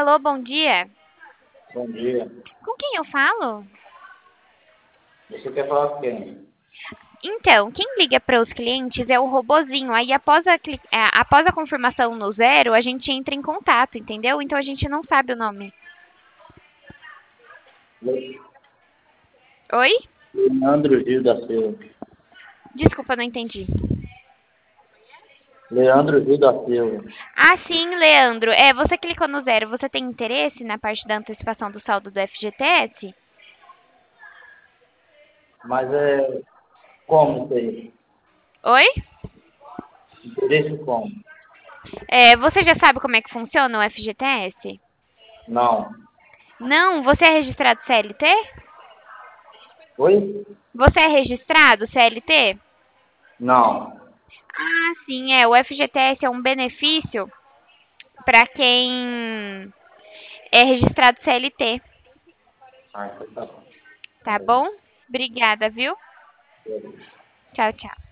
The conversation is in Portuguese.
Alô, bom dia. Bom dia. Com quem eu falo? Você quer falar com quem? Então, quem liga para os clientes é o robozinho. Aí, após a confirmação no zero, a gente entra em contato, entendeu? Então, a gente não sabe o nome. Le- Oi? Leandro Gil da Silva. Desculpa, não entendi. Leandro Gil da Silva. Ah, sim, Leandro. Você clicou no zero. Você tem interesse na parte da antecipação do saldo do FGTS? Mas é como isso aí? Oi? Interesse como? Você já sabe como é que funciona o FGTS? Não. Não? Você é registrado CLT? Oi? Você é registrado CLT? Não. Ah, sim, o FGTS é um benefício para quem é registrado CLT, Ah, então tá bom. tá bom? Obrigada, viu? Tchau, tchau.